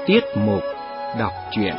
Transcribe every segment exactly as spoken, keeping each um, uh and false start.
Tiết mục đọc truyện.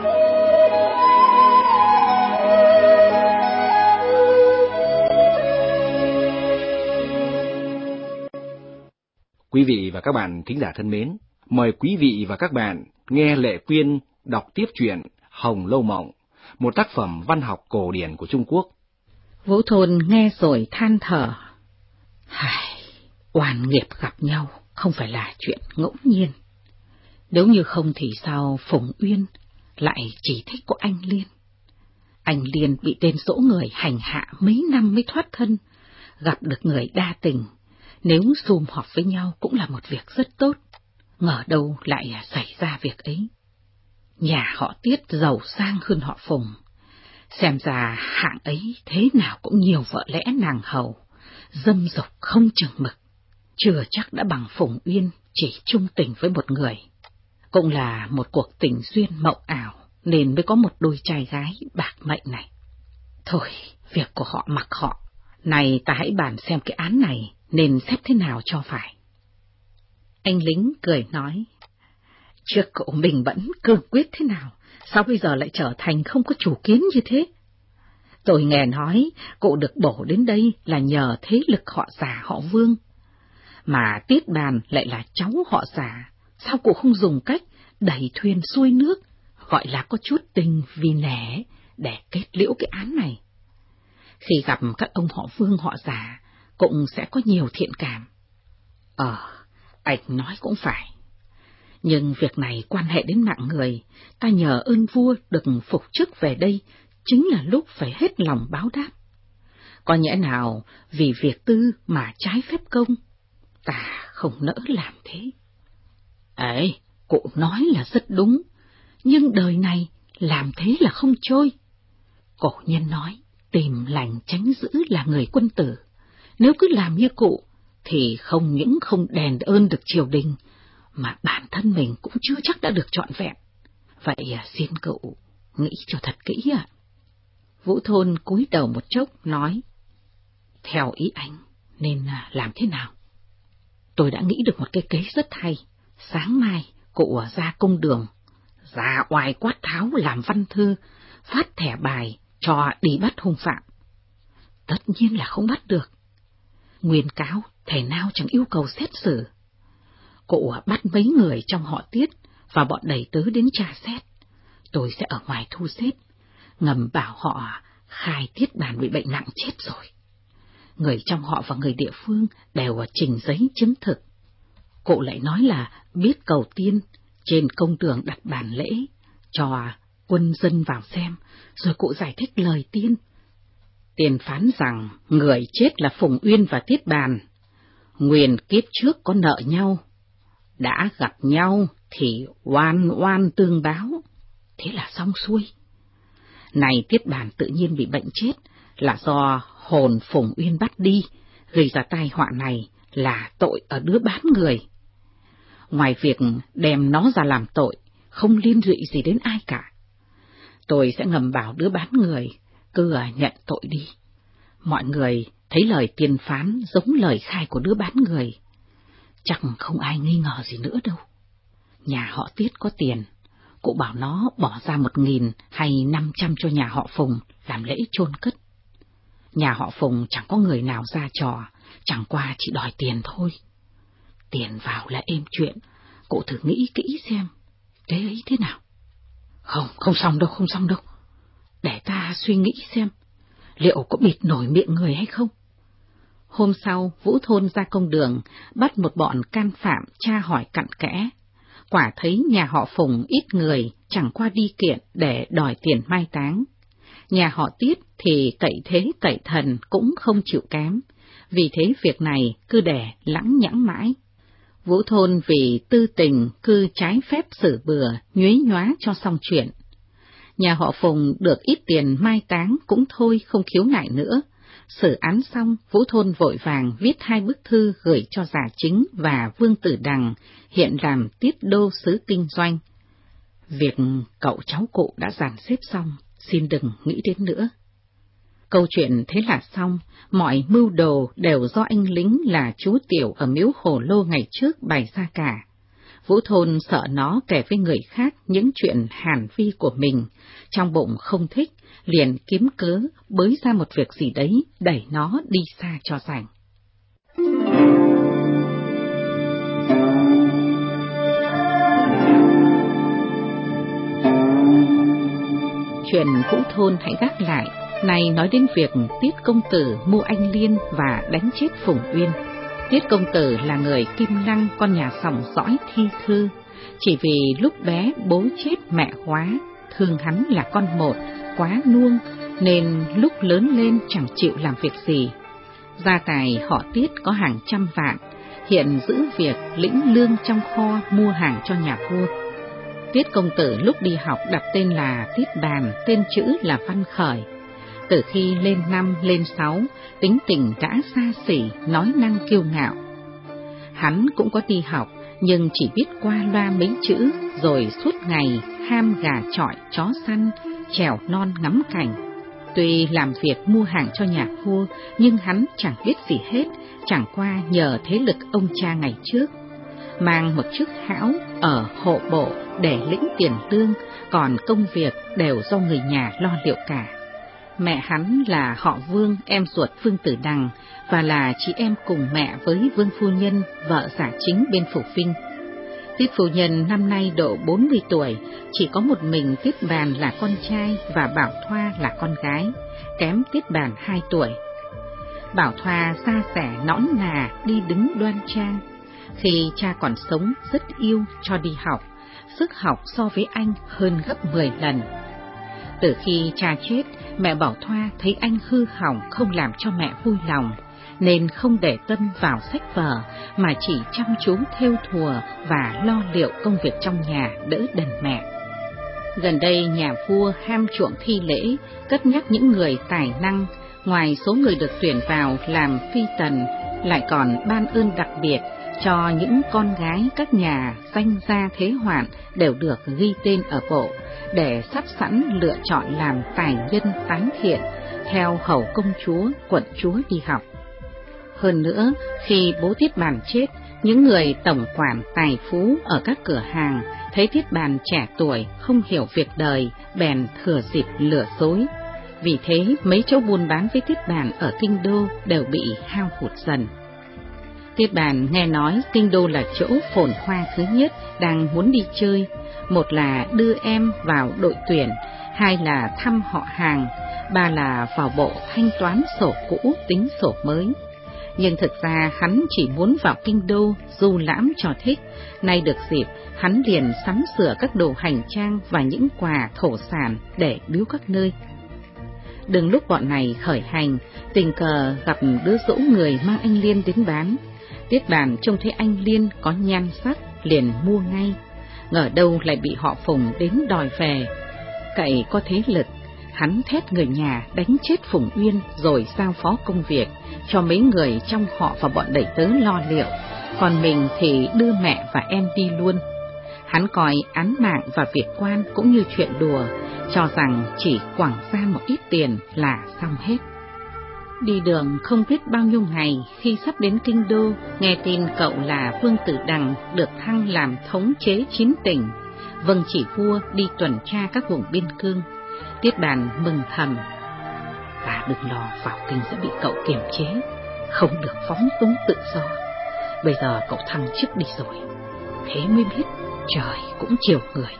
Quý vị và các bạn thính giả thân mến, mời quý vị và các bạn nghe Lệ Quyên đọc tiếp truyện Hồng Lâu Mộng, một tác phẩm văn học cổ điển của Trung Quốc. Vũ Thôn nghe rồi than thở. Hài, oan nghiệp gặp nhau không phải là chuyện ngẫu nhiên. Nếu như không thì sao Phùng Uyên lại chỉ thích của anh Liên? Anh Liên bị tên dỗ người hành hạ mấy năm mới thoát thân, gặp được người đa tình, nếu sum họp với nhau cũng là một việc rất tốt. Ngờ đâu lại xảy ra việc ấy. Nhà họ Tiết giàu sang hơn họ Phùng. Xem ra hạng ấy thế nào cũng nhiều vợ lẽ nàng hầu, dâm dục không chừng mực. Chưa chắc đã bằng Phùng Uyên chỉ trung tình với một người. Cũng là một cuộc tình duyên mộng ảo nên mới có một đôi trai gái bạc mệnh này. Thôi, việc của họ mặc họ. Này ta hãy bàn xem cái án này nên xếp thế nào cho phải. Anh lính cười nói, trước cậu mình vẫn cương quyết thế nào, sao bây giờ lại trở thành không có chủ kiến như thế? Tôi nghe nói cụ được bổ đến đây là nhờ thế lực họ Già họ Vương. Mà Tiết Bàn lại là cháu họ Già, sao cụ không dùng cách đẩy thuyền xuôi nước, gọi là có chút tình vì nể để kết liễu cái án này? Khi gặp các ông họ Vương họ Già, cũng sẽ có nhiều thiện cảm. Ờ, anh nói cũng phải. Nhưng việc này quan hệ đến mạng người, ta nhờ ơn vua được phục chức về đây, chính là lúc phải hết lòng báo đáp. Có nhẽ nào vì việc tư mà trái phép công, ta không nỡ làm thế. Ấy, cụ nói là rất đúng, nhưng đời này làm thế là không trôi. Cổ nhân nói, tìm lành tránh dữ là người quân tử. Nếu cứ làm như cụ, thì không những không đền ơn được triều đình, mà bản thân mình cũng chưa chắc đã được trọn vẹn. Vậy xin cậu nghĩ cho thật kỹ ạ. Vũ Thôn cúi đầu một chốc nói, theo ý anh nên làm thế nào? Tôi đã nghĩ được một cái kế rất hay. Sáng mai cụ ra cung đường, ra oai quát tháo làm văn thư, phát thẻ bài cho đi bắt hung phạm. Tất nhiên là không bắt được. Nguyên cáo thể nào chẳng yêu cầu xét xử. Cụ bắt mấy người trong họ Tiết và bọn đầy tớ đến tra xét. Tôi sẽ ở ngoài thu xếp, ngầm bảo họ khai Tiết Bàn bị bệnh nặng chết rồi. Người trong họ và người địa phương đều trình giấy chứng thực. Cụ lại nói là biết cầu tiên, trên công đường đặt bàn lễ, cho quân dân vào xem, rồi cụ giải thích lời tiên. Tiền phán rằng người chết là Phùng Uyên và Tiết Bàn. Nguyền kiếp trước có nợ nhau, đã gặp nhau thì oan oan tương báo, thế là xong xuôi. Này Tiết Bàn tự nhiên bị bệnh chết là do hồn Phùng Uyên bắt đi, gây ra tai họa này là tội ở đứa bán người. Ngoài việc đem nó ra làm tội, không liên lụy gì đến ai cả. Tôi sẽ ngầm bảo đứa bán người cứ nhận tội đi. Mọi người thấy lời tiên phán giống lời khai của đứa bán người, chắc không ai nghi ngờ gì nữa đâu. Nhà họ Tiết có tiền, cụ bảo nó bỏ ra một nghìn hay năm trăm cho nhà họ Phùng làm lễ chôn cất. Nhà họ Phùng chẳng có người nào ra trò, chẳng qua chỉ đòi tiền thôi. Tiền vào là êm chuyện, cụ thử nghĩ kỹ xem, kế ấy thế nào? Không, không xong đâu, không xong đâu. Để ta suy nghĩ xem, liệu có bịt nổi miệng người hay không? Hôm sau, Vũ Thôn ra công đường, bắt một bọn can phạm tra hỏi cặn kẽ. Quả thấy nhà họ Phùng ít người, chẳng qua đi kiện để đòi tiền mai táng. Nhà họ Tiết thì cậy thế cậy thần cũng không chịu kém, vì thế việc này cứ để lẳng nhẳng mãi. Vũ Thôn vì tư tình cứ trái phép xử bừa, nhuế nhóa cho xong chuyện. Nhà họ Phùng được ít tiền mai táng cũng thôi, không khiếu nại nữa. Xử án xong, Vũ Thôn vội vàng viết hai bức thư gửi cho Già Chính và Vương Tử Đằng, hiện làm tiết đô sứ kinh doanh. Việc cậu cháu cụ đã dàn xếp xong, xin đừng nghĩ đến nữa. Câu chuyện thế là xong, mọi mưu đồ đều do anh lính là chú Tiểu ở miếu Hồ Lô ngày trước bày ra cả. Vũ Thôn sợ nó kể với người khác những chuyện hàn vi của mình, trong bụng không thích, liền kiếm cớ bới ra một việc gì đấy đẩy nó đi xa cho rảnh. Chuyện Vũ Thôn hãy gác lại, này nói đến việc Tiết công tử mua anh Liên và đánh chết Phùng Uyên. Tiết công tử là người Kim Lăng, con nhà sòng dõi thi thư, chỉ vì lúc bé bố chết mẹ quá, thương hắn là con một, quá nuông, nên lúc lớn lên chẳng chịu làm việc gì. Gia tài họ Tiết có hàng trăm vạn, hiện giữ việc lĩnh lương trong kho mua hàng cho nhà vua. Tiết công tử lúc đi học đặt tên là Tiết Bàn, tên chữ là Văn Khởi. Từ khi lên năm, lên sáu, tính tình đã xa xỉ, nói năng kiêu ngạo. Hắn cũng có đi học, nhưng chỉ biết qua loa mấy chữ, rồi suốt ngày ham gà chọi, chó săn, trèo non ngắm cảnh. Tuy làm việc mua hàng cho nhà vua, nhưng hắn chẳng biết gì hết, chẳng qua nhờ thế lực ông cha ngày trước. Mang một chức hão ở hộ bộ để lĩnh tiền lương, còn công việc đều do người nhà lo liệu cả. Mẹ hắn là họ Vương, em ruột Vương Tử Đằng, và là chị em cùng mẹ với Vương Phu Nhân, vợ giả chính bên Phủ Vinh. Tiết Phu Nhân năm nay độ bốn mươi tuổi, chỉ có một mình Tiết Bàn là con trai và Bảo Thoa là con gái, kém Tiết Bàn hai tuổi. Bảo Thoa da dẻ nõn nà, đi đứng đoan trang. Khi cha còn sống rất yêu cho đi học, sức học so với anh hơn gấp mười lần. Từ khi cha chết, mẹ Bảo Thoa thấy anh hư hỏng không làm cho mẹ vui lòng, nên không để tâm vào sách vở mà chỉ chăm chú thêu thùa và lo liệu công việc trong nhà đỡ đần mẹ. Gần đây nhà vua ham chuộng thi lễ, cất nhắc những người tài năng, ngoài số người được tuyển vào làm phi tần, lại còn ban ơn đặc biệt cho những con gái các nhà danh gia thế hoạn đều được ghi tên ở bộ, để sắp sẵn lựa chọn làm tài nhân tán thiện, theo hầu công chúa, quận chúa đi học. Hơn nữa, khi bố Tiết Bàn chết, những người tổng quản tài phú ở các cửa hàng thấy Tiết Bàn trẻ tuổi, không hiểu việc đời, bèn thừa dịp lừa dối. Vì thế, mấy chỗ buôn bán với Tiết Bàn ở kinh đô đều bị hao hụt dần. Tiết Bàn nghe nói kinh đô là chỗ phồn hoa thứ nhất, đang muốn đi chơi. Một là đưa em vào đội tuyển, hai là thăm họ hàng, ba là vào bộ thanh toán sổ cũ tính sổ mới. Nhưng thực ra hắn chỉ muốn vào kinh đô du lãm cho thích, nay được dịp hắn liền sắm sửa các đồ hành trang và những quà thổ sản để biếu các nơi. Đừng lúc bọn này khởi hành, tình cờ gặp đứa dỗ người mang anh Liên đến bán. Tiết Bàn trông thấy anh Liên có nhan sắc, liền mua ngay. Ngờ đâu lại bị họ Phùng đến đòi về. Cậy có thế lực, hắn thét người nhà đánh chết Phùng Uyên rồi giao phó công việc cho mấy người trong họ và bọn đẩy tớ lo liệu, còn mình thì đưa mẹ và em đi luôn. Hắn coi án mạng và việc quan cũng như chuyện đùa, cho rằng chỉ quẳng ra một ít tiền là xong hết. Đi đường không biết bao nhiêu ngày, khi sắp đến kinh đô, nghe tin cậu là Vương Tử Đằng được thăng làm thống chế chín tỉnh, vâng chỉ vua đi tuần tra các vùng biên cương. Tiết Bàn mừng thầm, ta đừng lo vào kinh sẽ bị cậu kiềm chế, không được phóng túng tự do. Bây giờ cậu thăng chức đi rồi, thế mới biết trời cũng chiều người.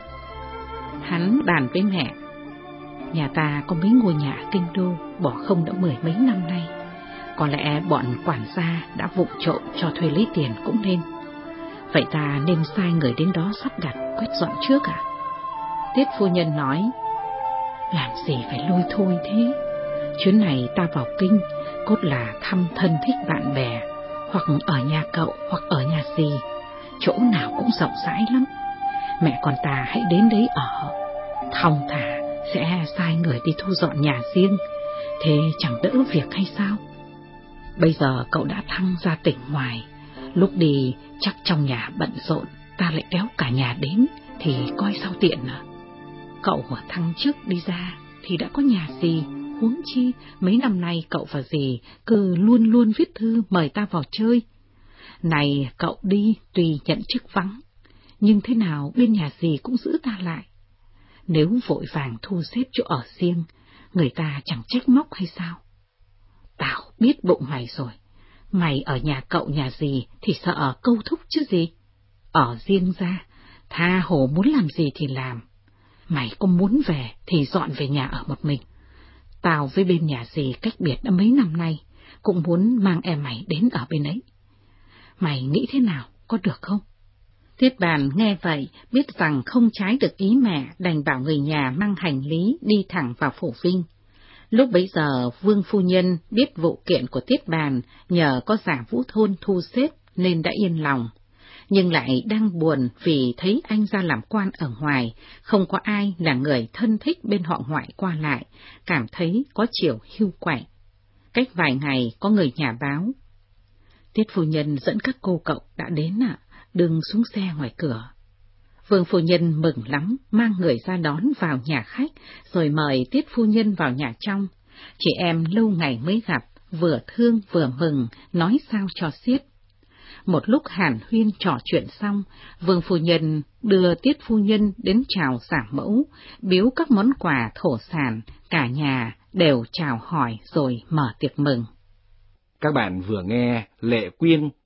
Hắn bàn với mẹ, nhà ta có mấy ngôi nhà kinh đô bỏ không đã mười mấy năm nay, có lẽ bọn quản gia đã vụng trộm cho thuê lấy tiền cũng nên. Vậy ta nên sai người đến đó sắp đặt quét dọn trước à? Tiết phu nhân nói, làm gì phải lôi thôi thế, chuyến này ta vào kinh cốt là thăm thân thích bạn bè, hoặc ở nhà cậu hoặc ở nhà dì, chỗ nào cũng rộng rãi lắm. Mẹ con ta hãy đến đấy ở, thong thả sẽ sai người đi thu dọn nhà riêng, thế chẳng đỡ việc hay sao? Bây giờ cậu đã thăng ra tỉnh ngoài, lúc đi chắc trong nhà bận rộn, ta lại kéo cả nhà đến thì coi sao tiện à? Cậu mà thăng chức đi ra thì đã có nhà gì, huống chi mấy năm nay cậu và dì cứ luôn luôn viết thư mời ta vào chơi. Này cậu đi tuy nhận chức vắng, nhưng thế nào bên nhà dì cũng giữ ta lại. Nếu vội vàng thu xếp chỗ ở riêng, người ta chẳng trách móc hay sao? Tao biết bụng mày rồi, mày ở nhà cậu nhà dì thì sợ câu thúc chứ gì. Ở riêng ra, tha hồ muốn làm gì thì làm. Mày có muốn về thì dọn về nhà ở một mình. Tao với bên nhà dì cách biệt đã mấy năm nay, cũng muốn mang em mày đến ở bên ấy. Mày nghĩ thế nào, có được không? Tiết Bàn nghe vậy, biết rằng không trái được ý mẹ, đành bảo người nhà mang hành lý đi thẳng vào phủ Vinh. Lúc bấy giờ, Vương phu nhân biết vụ kiện của Tiết Bàn nhờ có Giả Vũ Thôn thu xếp nên đã yên lòng, nhưng lại đang buồn vì thấy anh ra làm quan ở ngoài, không có ai là người thân thích bên họ ngoại qua lại, cảm thấy có chiều hiu quạnh. Cách vài ngày có người nhà báo: Tiết phu nhân dẫn các cô cậu đã đến ạ, đừng xuống xe ngoài cửa. Vương phu nhân mừng lắm, mang người ra đón vào nhà khách, rồi mời Tiết phu nhân vào nhà trong. Chị em lâu ngày mới gặp, vừa thương vừa mừng, nói sao cho xiết. Một lúc hàn huyên trò chuyện xong, Vương phu nhân đưa Tiết phu nhân đến chào Giả mẫu, biếu các món quà thổ sản, cả nhà đều chào hỏi rồi mở tiệc mừng. Các bạn vừa nghe Lệ Quyên